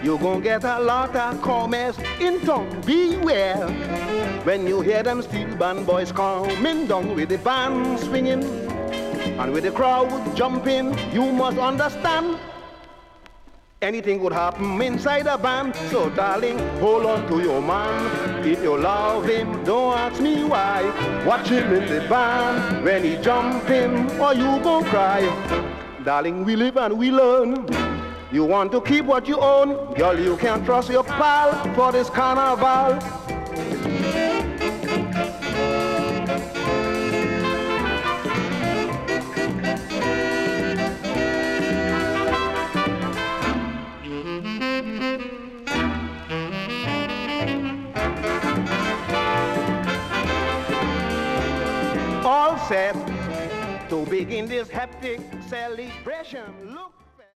you gon' get a lot of comments in town. Beware when you hear them steel band boys coming down with the band swinging and with the crowd jumping. You must understand, anything could happen inside a band. So darling, hold on to your man. If you love him, don't ask me why. Watch him in the band when he jumping, or you gon' cry. Darling, we live and we learn. You want to keep what you own, girl, you can't trust your pal for this carnival. All set to begin this hectic celebration. Look.